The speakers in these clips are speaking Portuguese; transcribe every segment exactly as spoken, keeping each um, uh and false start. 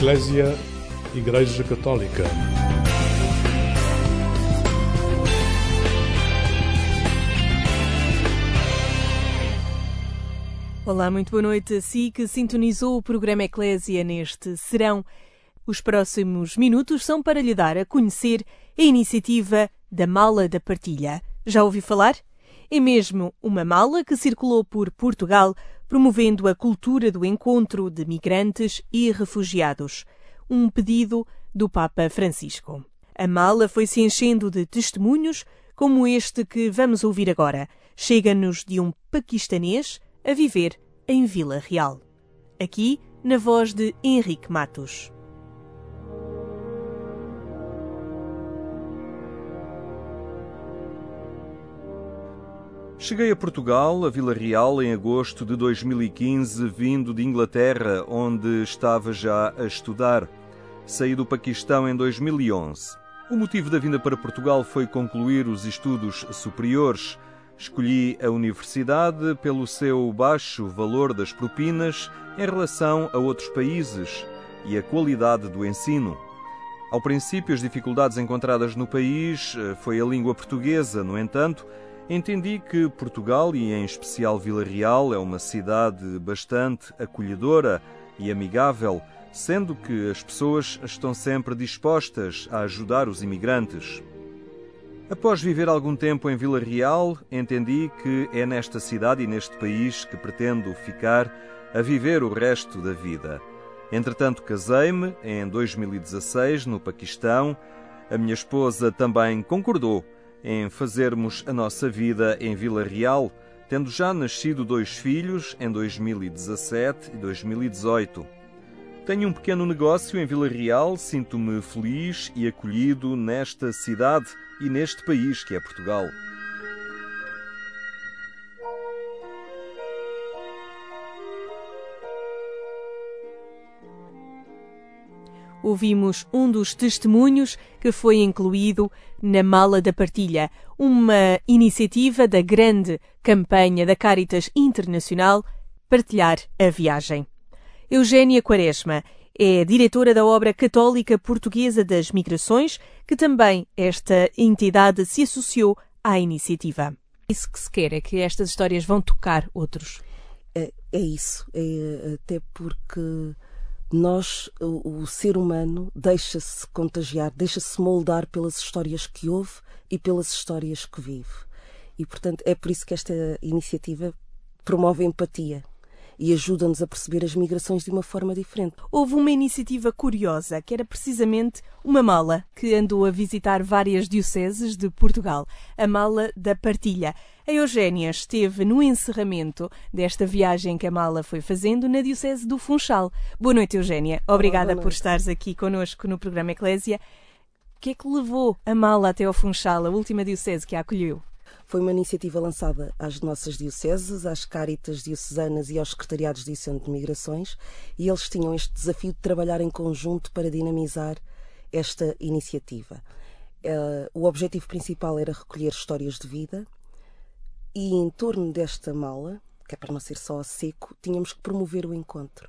Eclésia, Igreja Católica. Olá, muito boa noite a si que sintonizou o programa Eclésia neste serão. Os próximos minutos são para lhe dar a conhecer a iniciativa da Mala da Partilha. Já ouviu falar? É mesmo uma mala que circulou por Portugal, promovendo a cultura do encontro de migrantes e refugiados. Um pedido do Papa Francisco. A mala foi se enchendo de testemunhos, como este que vamos ouvir agora. Chega-nos de um paquistanês a viver em Vila Real. Aqui, na voz de Henrique Matos. Cheguei a Portugal, a Vila Real, em agosto de dois mil e quinze, vindo de Inglaterra, onde estava já a estudar. Saí do Paquistão em dois mil e onze. O motivo da vinda para Portugal foi concluir os estudos superiores. Escolhi a universidade pelo seu baixo valor das propinas em relação a outros países e a qualidade do ensino. Ao princípio, as dificuldades encontradas no país foi a língua portuguesa. No entanto, entendi que Portugal, e em especial Vila Real, é uma cidade bastante acolhedora e amigável, sendo que as pessoas estão sempre dispostas a ajudar os imigrantes. Após viver algum tempo em Vila Real, entendi que é nesta cidade e neste país que pretendo ficar a viver o resto da vida. Entretanto, casei-me em dois mil e dezasseis, no Paquistão. A minha esposa também concordou em fazermos a nossa vida em Vila Real, tendo já nascido dois filhos em dois mil e dezassete e dois mil e dezoito. Tenho um pequeno negócio em Vila Real, sinto-me feliz e acolhido nesta cidade e neste país que é Portugal. Ouvimos um dos testemunhos que foi incluído na Mala da Partilha, uma iniciativa da grande campanha da Caritas Internacional Partilhar a Viagem. Eugénia Quaresma é diretora da Obra Católica Portuguesa das Migrações, que também esta entidade se associou à iniciativa. Isso que se quer é que estas histórias vão tocar outros. É, é isso, é, até porque nós, o, o ser humano, deixa-se contagiar, deixa-se moldar pelas histórias que ouve e pelas histórias que vive. E, portanto, é por isso que esta iniciativa promove a empatia e ajuda-nos a perceber as migrações de uma forma diferente. Houve uma iniciativa curiosa, que era precisamente uma mala que andou a visitar várias dioceses de Portugal, a Mala da Partilha. A Eugénia esteve no encerramento desta viagem que a mala foi fazendo na diocese do Funchal. Boa noite, Eugénia. Obrigada Olá, por estares aqui connosco no programa Eclésia. O que é que levou a mala até ao Funchal, a última diocese que a acolheu? Foi uma iniciativa lançada às nossas dioceses, às Cáritas diocesanas e aos secretariados diocesanos de migrações, e eles tinham este desafio de trabalhar em conjunto para dinamizar esta iniciativa. Uh, o objetivo principal era recolher histórias de vida e, em torno desta mala, que é para não ser só a seco, tínhamos que promover o encontro.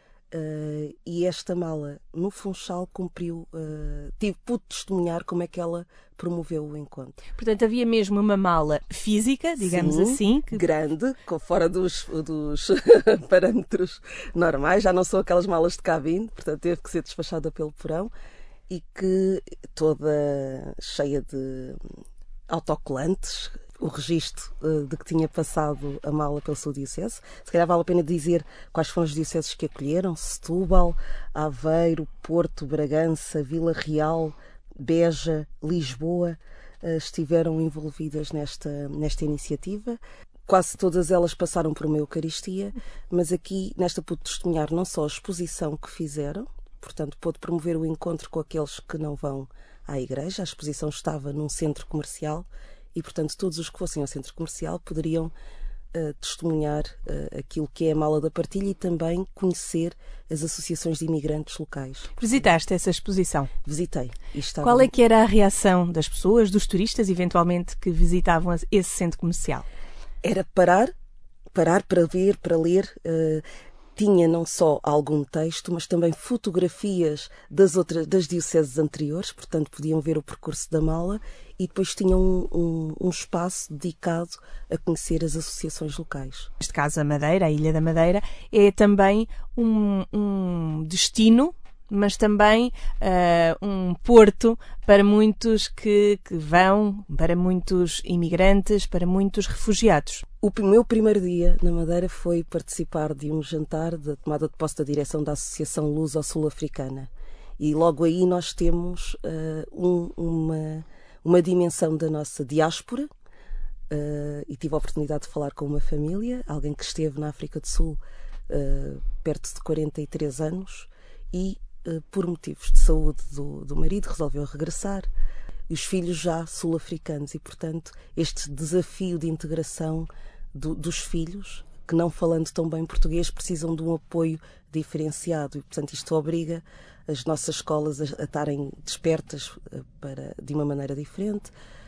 Uh, e esta mala, no Funchal, cumpriu, uh, tive, pude testemunhar como é que ela promoveu o encontro. Portanto, havia mesmo uma mala física, digamos Sim, assim. Que... grande, com fora dos, dos parâmetros normais, já não são aquelas malas de cabine, portanto teve que ser despachada pelo porão, e que toda cheia de autocolantes, o registro uh, de que tinha passado a mala pela sua diocese. Se calhar vale a pena dizer quais foram as dioceses que acolheram: Setúbal, Aveiro, Porto, Bragança, Vila Real, Beja, Lisboa, uh, estiveram envolvidas nesta, nesta iniciativa. Quase todas elas passaram por uma Eucaristia, mas aqui nesta pude testemunhar não só a exposição que fizeram, portanto pôde promover o encontro com aqueles que não vão à igreja. A exposição estava num centro comercial e, portanto, todos os que fossem ao centro comercial poderiam uh, testemunhar uh, aquilo que é a Mala da Partilha e também conhecer as associações de imigrantes locais. Visitaste essa exposição? Visitei. E estava... Qual é que era a reação das pessoas, dos turistas, eventualmente, que visitavam esse centro comercial? Era parar, parar para ver, para ler. Uh, tinha não só algum texto, mas também fotografias das outras das dioceses anteriores, portanto podiam ver o percurso da mala, e depois tinham um, um, um espaço dedicado a conhecer as associações locais. Neste caso a Madeira, a Ilha da Madeira, é também um, um destino, mas também uh, um porto para muitos que, que vão, para muitos imigrantes, para muitos refugiados. O meu primeiro dia na Madeira foi participar de um jantar da tomada de posse da direção da Associação Luso-Sul-Africana. E logo aí nós temos uh, um, uma, uma dimensão da nossa diáspora, uh, e tive a oportunidade de falar com uma família, alguém que esteve na África do Sul uh, perto de quarenta e três anos e por motivos de saúde do, do marido, resolveu regressar, e os filhos já sul-africanos, e portanto este desafio de integração do, dos filhos, que não falando tão bem português, precisam de um apoio diferenciado, e portanto isto obriga as nossas escolas a, a estarem despertas para, de uma maneira diferente.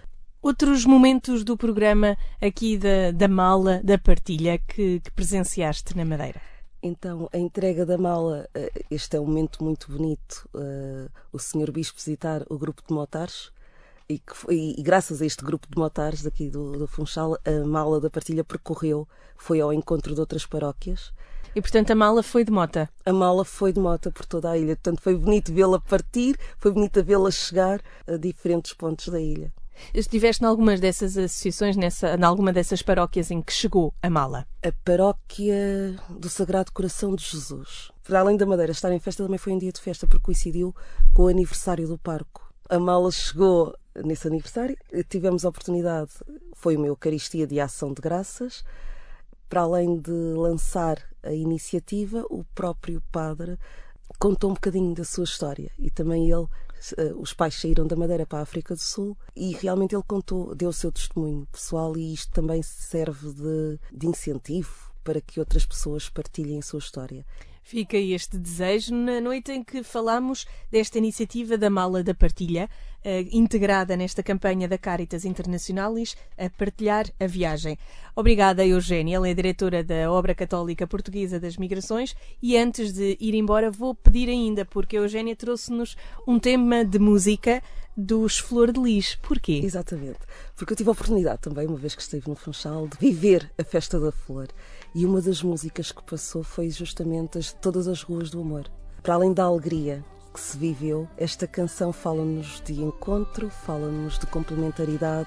Outros momentos do programa aqui da, da mala, da partilha, que, que presenciaste na Madeira? Então, a entrega da mala, este é um momento muito bonito, uh, o senhor Bispo visitar o grupo de motares, e, que foi, e graças a este grupo de motares daqui do, do Funchal, a mala da partilha percorreu, foi ao encontro de outras paróquias. E, portanto, a mala foi de mota? A mala foi de mota por toda a ilha, portanto foi bonito vê-la partir, foi bonito vê-la chegar a diferentes pontos da ilha. Estiveste em algumas dessas associações, nessa, em alguma dessas paróquias em que chegou a mala? A paróquia do Sagrado Coração de Jesus. Para além da Madeira estar em festa, também foi um dia de festa, porque coincidiu com o aniversário do parco. A mala chegou nesse aniversário, tivemos a oportunidade, foi uma Eucaristia de Ação de Graças. Para além de lançar a iniciativa, o próprio padre contou um bocadinho da sua história, e também ele, os pais saíram da Madeira para a África do Sul, e realmente ele contou, deu o seu testemunho pessoal, e isto também serve de, de incentivo para que outras pessoas partilhem a sua história. Fica este desejo na noite em que falamos desta iniciativa da Mala da Partilha, eh, integrada nesta campanha da Caritas Internacionalis, a partilhar a viagem. Obrigada, Eugénia, ela é diretora da Obra Católica Portuguesa das Migrações, e antes de ir embora vou pedir ainda, porque a Eugénia trouxe-nos um tema de música dos Flor de Lis. Porquê? Exatamente, porque eu tive a oportunidade também, uma vez que estive no Funchal, de viver a Festa da Flor, e uma das músicas que passou foi justamente as, Todas as Ruas do Amor. Para além da alegria que se viveu, esta canção fala-nos de encontro, fala-nos de complementaridade,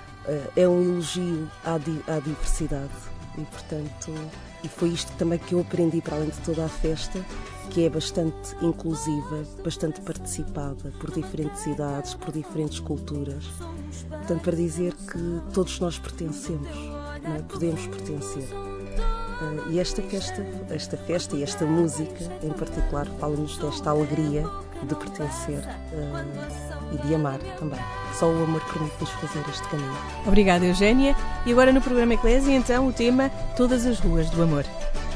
é um elogio à, di, à diversidade, e portanto, e foi isto também que eu aprendi, para além de toda a festa, que é bastante inclusiva, bastante participada por diferentes idades, por diferentes culturas. Portanto, para dizer que todos nós pertencemos, não é? Podemos pertencer. Uh, e esta festa, esta festa e esta música, em particular, fala-nos desta alegria de pertencer uh, e de amar também. Só o amor permite-nos fazer este caminho. Obrigada, Eugénia. E agora no programa Eclésia, então, o tema Todas as Ruas do Amor.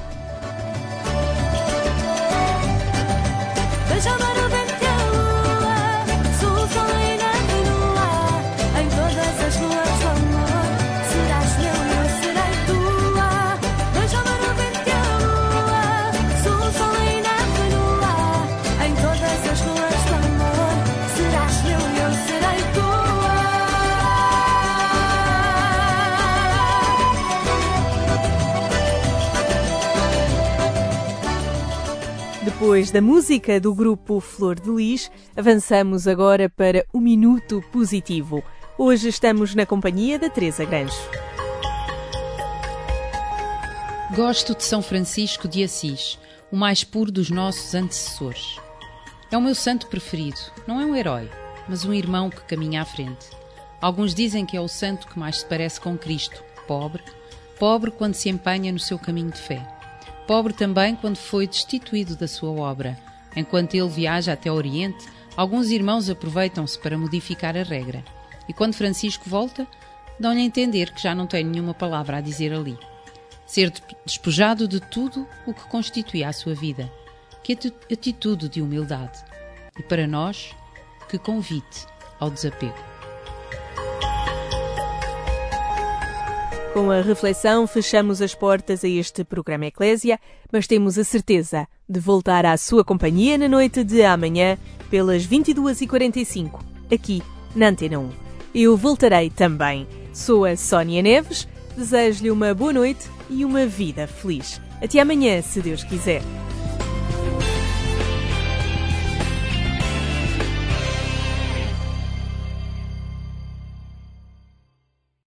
Depois da música do grupo Flor de Lis, avançamos agora para o Minuto Positivo. Hoje estamos na companhia da Teresa Grancho. Gosto de São Francisco de Assis, o mais puro dos nossos antecessores. É o meu santo preferido. Não é um herói, mas um irmão que caminha à frente. Alguns dizem que é o santo que mais se parece com Cristo. Pobre, pobre quando se empenha no seu caminho de fé. Pobre também quando foi destituído da sua obra. Enquanto ele viaja até o Oriente, alguns irmãos aproveitam-se para modificar a regra. E quando Francisco volta, dão-lhe a entender que já não tem nenhuma palavra a dizer ali. Ser despojado de tudo o que constituía a sua vida. Que atitude de humildade. E para nós, que convite ao desapego. Com a reflexão, fechamos as portas a este programa Eclésia, mas temos a certeza de voltar à sua companhia na noite de amanhã, pelas vinte e duas e quarenta e cinco, aqui na Antena um. Eu voltarei também. Sou a Sónia Neves, desejo-lhe uma boa noite e uma vida feliz. Até amanhã, se Deus quiser.